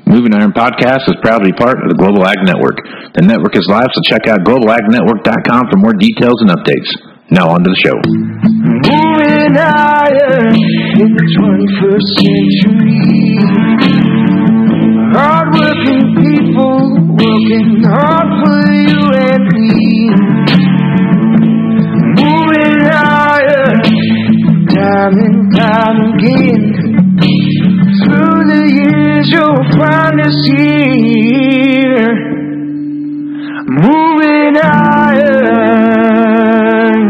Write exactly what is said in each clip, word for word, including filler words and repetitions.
Moving Iron Podcast is proud to be part of the Global Ag Network. The network is live, so check out global ag network dot com for more details and updates. Now on to the show. Moving iron in the twenty-first century. Hard-working people working hard for you and me. Moving iron time and time again. Through the years you'll find us here. Moving iron.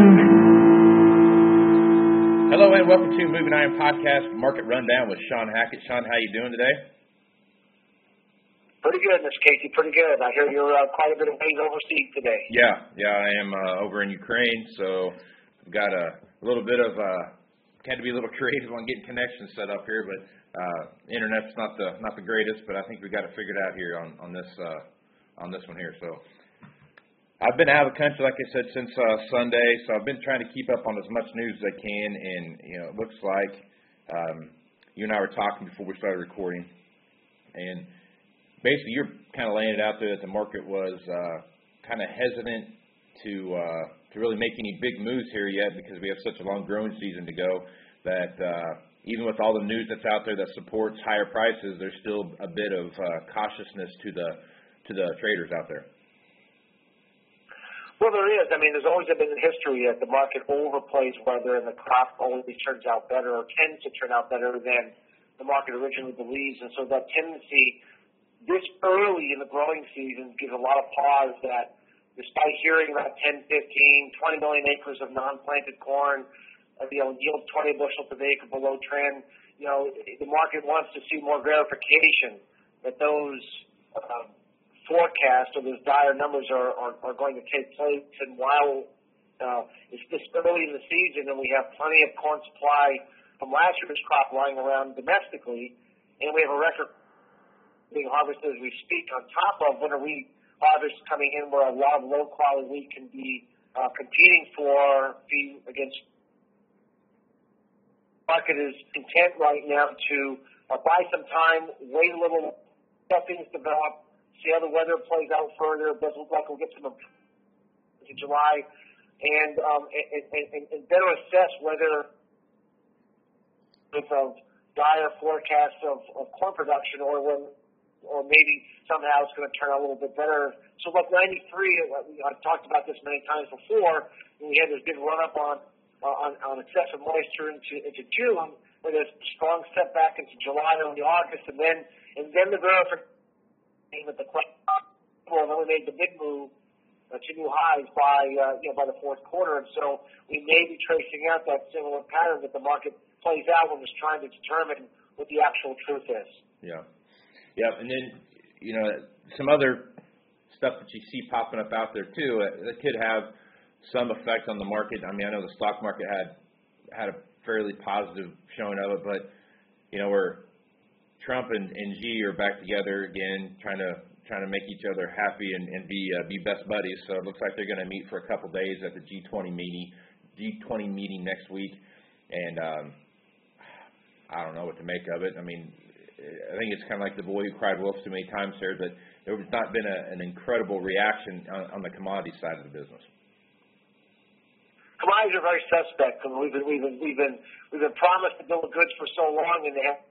Hello and welcome to Moving Iron Podcast Market Rundown with Sean Hackett. Sean, how you doing today? Pretty good, Mister Casey. Pretty good. I hear you're uh, quite a bit of ways overseas today. Yeah, yeah, I am uh, over in Ukraine, so I've got a little bit of uh, had to be a little creative on getting connections set up here, but uh, internet's not the not the greatest. But I think we got it figured out here on on this uh, on this one here. So I've been out of the country, like I said, since uh, Sunday. So I've been trying to keep up on as much news as I can, and you know, it looks like um, you and I were talking before we started recording, and basically, you're kind of laying it out there that the market was uh, kind of hesitant to uh, to really make any big moves here yet because we have such a long growing season to go that uh, even with all the news that's out there that supports higher prices, there's still a bit of uh, cautiousness to the to the traders out there. Well, there is. I mean, there's always been a history that the market overplays weather and the crop always turns out better or tends to turn out better than the market originally believes. And so that tendency this early in the growing season gives a lot of pause that despite hearing about ten, fifteen, twenty million acres of non-planted corn, uh, you know, yield twenty bushel per acre below trend, you know, the market wants to see more verification that those uh, forecasts or those dire numbers are, are, are going to take place. And while uh, it's this early in the season and we have plenty of corn supply from last year's crop lying around domestically, and we have a record being harvested as we speak on top of winter wheat harvest coming in where a lot of low quality wheat can be uh, competing for be against. Market is content right now to uh, buy some time, wait a little, let things develop, see how the weather plays out further. It does look like we'll get some into July, and um, and, and, and better assess whether of dire forecasts of, of corn production or when. Or maybe somehow it's going to turn out a little bit better. So, like ninety-three, I've talked about this many times before. We had this big run up on on, on excessive moisture into into June, with a strong step back into July and early August, and then and then the verification at the well, then we made the big move uh, to new highs by uh, you know by the fourth quarter, and so we may be tracing out that similar pattern that the market plays out when it's trying to determine what the actual truth is. Yeah. Yeah, and then, you know, some other stuff that you see popping up out there, too, that could have some effect on the market. I mean, I know the stock market had had a fairly positive showing of it, but, you know, where Trump and, and Xi are back together again, trying to trying to make each other happy and, and be uh, be best buddies. So it looks like they're going to meet for a couple days at the G twenty meeting, G twenty meeting next week. And um, I don't know what to make of it. I mean, I think it's kind of like the boy who cried wolf too many times here, but there has not been a, an incredible reaction on, on the commodity side of the business. Commodities are very suspect. We've been we've been we've been we've been promised the bill of goods for so long, and they have.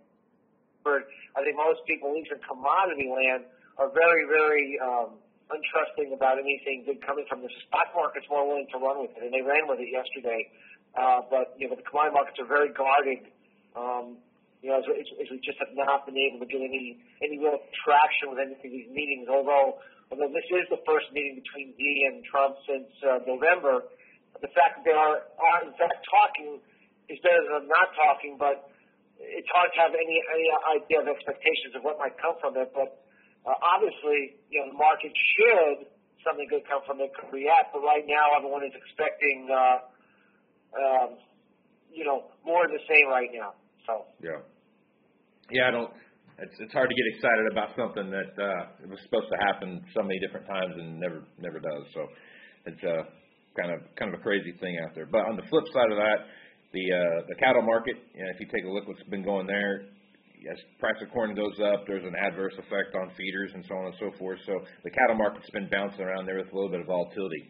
I think most people, at least in commodity land, are very very um, untrusting about anything good coming from the stock market's more willing to run with it, and they ran with it yesterday. Uh, but you know, the commodity markets are very guarded. Um, You know, as, as we just have not been able to get any any real traction with any of these meetings. Although, although this is the first meeting between Xi and Trump since uh, November, the fact that they are, are in fact talking is better than them not talking. But it's hard to have any any idea of expectations of what might come from it. But uh, obviously, you know, the market should something good come from it could react. But right now, everyone is expecting, uh, um, you know, more of the same right now. So. Yeah, yeah. I don't. It's it's hard to get excited about something that uh, was supposed to happen so many different times and never never does. So it's uh, kind of kind of a crazy thing out there. But on the flip side of that, the uh, the cattle market. You know, if you take a look what's been going there, as price of corn goes up, there's an adverse effect on feeders and so on and so forth. So the cattle market's been bouncing around there with a little bit of volatility.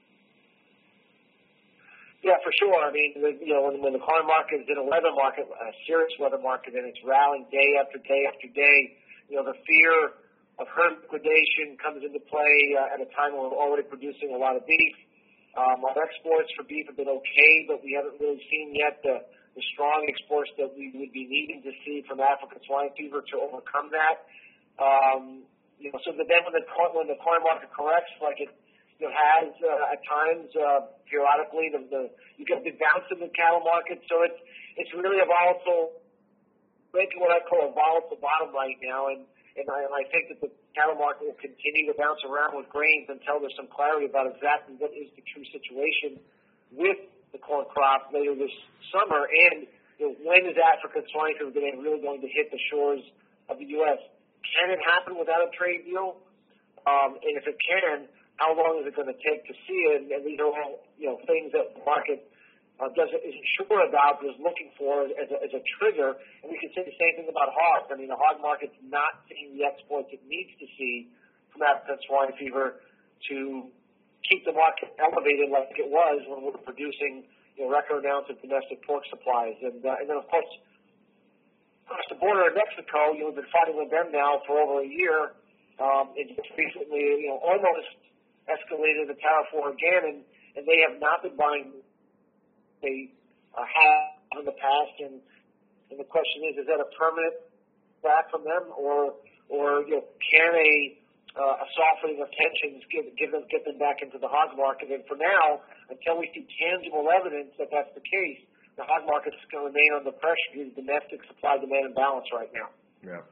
Yeah, for sure. I mean, the, you know, when, when the corn market is in a weather market, a serious weather market, and it's rallying day after day after day, you know, the fear of herd liquidation comes into play uh, at a time when we're already producing a lot of beef. Um, our exports for beef have been okay, but we haven't really seen yet the, the strong exports that we would be needing to see from African swine fever to overcome that. Um, you know, so that then when the corn, when the corn market corrects, like it you know, has uh, at times uh, periodically, the, the you get a big bounce in the cattle market. So it's it's really a volatile, making what I call a volatile bottom right now, and and I, and I think that the cattle market will continue to bounce around with grains until there's some clarity about exactly what is the true situation with the corn crop later this summer, and you know, when is African swine fever really going to hit the shores of the U S? Can it happen without a trade deal? Um, and if it can, how long is it going to take to see it? And these are all, you know, things that the market uh, doesn't isn't sure about, but is looking for as a, as a trigger. And we can say the same thing about hogs. I mean, the hog market's not seeing the exports it needs to see from African swine fever to keep the market elevated like it was when we were producing, you know, record amounts of domestic pork supplies. And uh, and then of course, across the border in Mexico, you know, we've been fighting with them now for over a year. Um, and just recently, you know, almost escalated the tariff war again, and, and they have not been buying they uh, have in the past. And, and the question is, is that a permanent back from them, or or you know, can a uh, a softening of tensions give give them get them back into the hog market? And for now, until we see tangible evidence that that's the case, the hog market's going to remain under pressure due to domestic supply-demand imbalance right now. Yeah.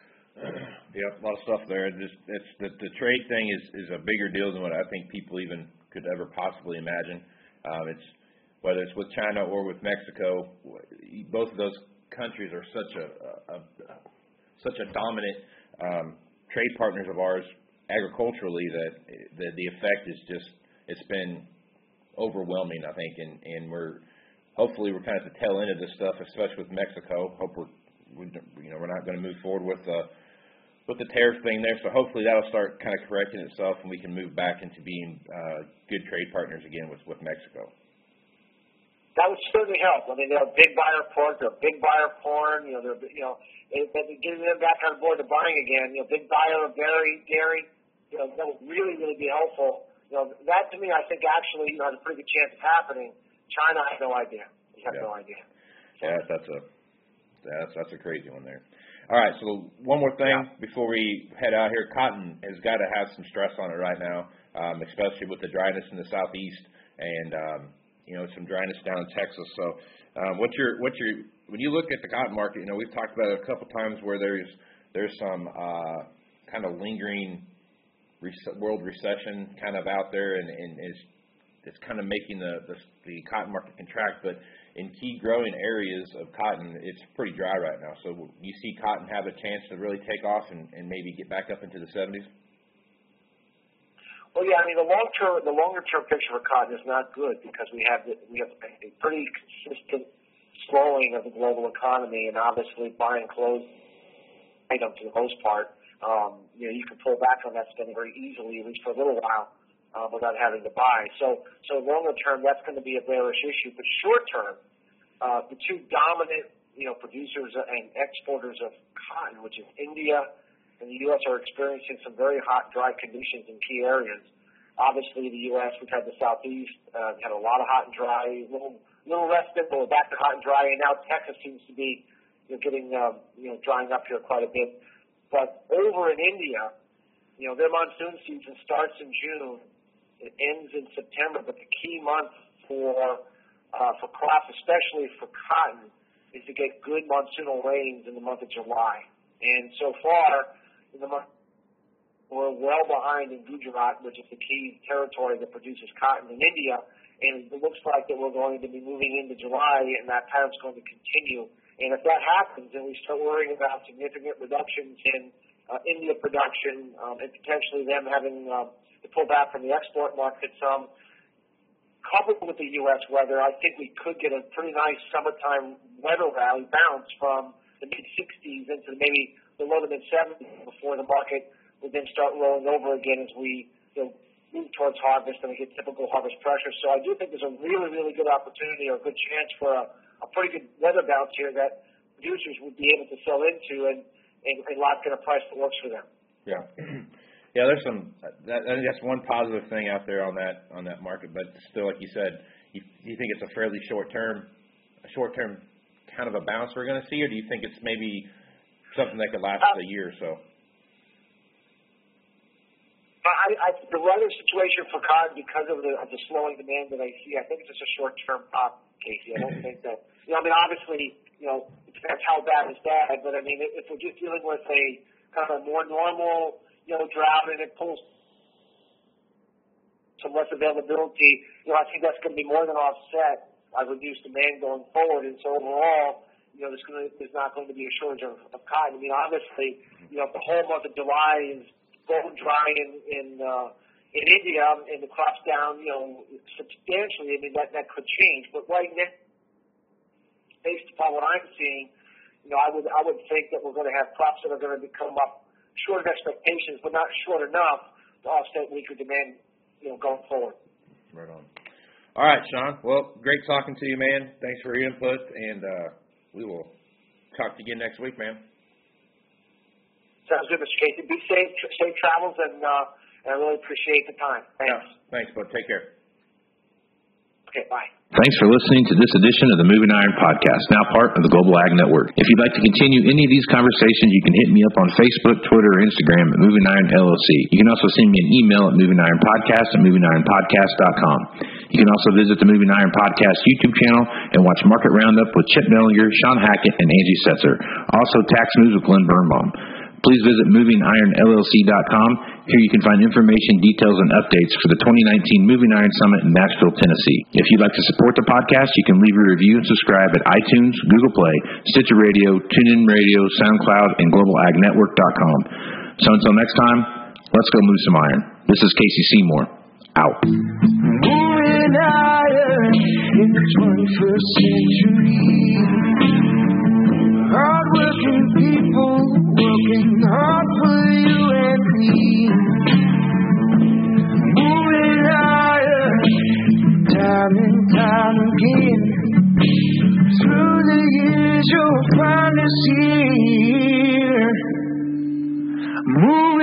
Yeah, a lot of stuff there. Just it's the, the trade thing is, is a bigger deal than what I think people even could ever possibly imagine. Um, it's whether it's with China or with Mexico, both of those countries are such a, a, a such a dominant um, trade partners of ours agriculturally that the, the effect is just it's been overwhelming, I think, and, and we're hopefully we're kind of at the tail end of this stuff, especially with Mexico. Hope we're we, you know we're not going to move forward with uh, with the tariff thing there. So hopefully that'll start kind of correcting itself, and we can move back into being uh, good trade partners again with, with Mexico. That would certainly help. I mean, they're a big buyer of pork, they're a big buyer of corn. You know, they're you know, they, they getting them back on board to buying again. You know, big buyer of dairy, dairy. You know, that would really, really be helpful. You know, that to me, I think actually, you know, has a pretty good chance of happening. China, I have no idea. We have yeah. no idea. Yeah, that's a that's that's a crazy one there. All right, so one more thing yeah. before we head out here. Cotton has got to have some stress on it right now, um, especially with the dryness in the southeast and um, you know some dryness down in Texas. So, um, what's your what's your when you look at the cotton market? You know, we've talked about it a couple times where there's there's some uh, kind of lingering res- world recession kind of out there, and, and it's it's kind of making the, the the cotton market contract, but in key growing areas of cotton, it's pretty dry right now. So you see cotton have a chance to really take off and, and maybe get back up into the seventies? Well, yeah, I mean, the long term, the longer term picture for cotton is not good because we have we have a pretty consistent slowing of the global economy, and obviously buying clothes items for the most part. Um, you know, you can pull back on that spending very easily, at least for a little while. Uh, without having to buy. So so longer term, that's going to be a bearish issue. But short term, uh, the two dominant, you know, producers and exporters of cotton, which is India and the U S, are experiencing some very hot, dry conditions in key areas. Obviously, the U S, we've had the southeast, uh, had a lot of hot and dry, a little, little less than, but we're back to hot and dry. And now Texas seems to be, you know, getting, um, you know, drying up here quite a bit. But over in India, you know, their monsoon season starts in June. It ends in September, but the key month for uh, for crops, especially for cotton, is to get good monsoonal rains in the month of July. And so far, in the month, we're well behind in Gujarat, which is the key territory that produces cotton in India. And it looks like that we're going to be moving into July, and that pattern's going to continue. And if that happens, then we start worrying about significant reductions in uh, India production um, and potentially them having uh, to pull back from the export market some. Coupled with the U S weather, I think we could get a pretty nice summertime weather rally bounce from the mid sixties into maybe the low to mid seventies before the market would then start rolling over again as we you know, move towards harvest and we get typical harvest pressure. So I do think there's a really, really good opportunity or a good chance for a, a pretty good weather bounce here that producers would be able to sell into and, and, and lock in a price that works for them. Yeah. Yeah, there's some. That, I think that's one positive thing out there on that on that market. But still, like you said, you, you think it's a fairly short term, a short term kind of a bounce we're going to see, or do you think it's maybe something that could last uh, a year or so? I, I, the weather situation for cotton, because of the, of the slowing demand that I see, I think it's just a short term pop, Casey. I don't think that. You know, I mean, obviously, you know, it depends how bad is bad, but I mean, if we're just dealing with a kind of a more normal, you know, drought and it pulls some less availability, you know, I think that's going to be more than offset by reduced demand going forward. And so overall, you know, there's, going to, there's not going to be a shortage of, of cotton. I mean, obviously, you know, if the whole month of July is bone dry in in, uh, in India and the crop's down, you know, substantially, I mean, that, that could change. But right now, based upon what I'm seeing, you know, I would I would think that we're going to have crops that are going to come up short of expectations, but not short enough to offset weaker demand, you know, going forward. Right on. All right, Sean. Well, great talking to you, man. Thanks for your input, and uh, we will talk to you again next week, man. Sounds good, Mister Casey. Be safe, safe travels, and, uh, and I really appreciate the time. Thanks. Yeah. Thanks, bud. Take care. Okay, bye. Thanks for listening to this edition of the Moving Iron Podcast, now part of the Global Ag Network. If you'd like to continue any of these conversations, you can hit me up on Facebook, Twitter, or Instagram at Moving Iron L L C. You can also send me an email at Moving Iron Podcast at moving iron podcast dot com. You can also visit the Moving Iron Podcast YouTube channel and watch Market Roundup with Chip Bellinger, Sean Hackett, and Angie Setzer. Also, Tax Moves with Glenn Birnbaum. Please visit moving iron L L C dot com. Here you can find information, details, and updates for the twenty nineteen Moving Iron Summit in Nashville, Tennessee. If you'd like to support the podcast, you can leave a review and subscribe at iTunes, Google Play, Stitcher Radio, TuneIn Radio, SoundCloud, and global ag network dot com. So until next time, let's go move some iron. This is Casey Seymour. Out. Moving iron in the twenty-first century. Hard-working people working hard for you and me. Moving iron, time and time again. Through the years you'll find us here. Moving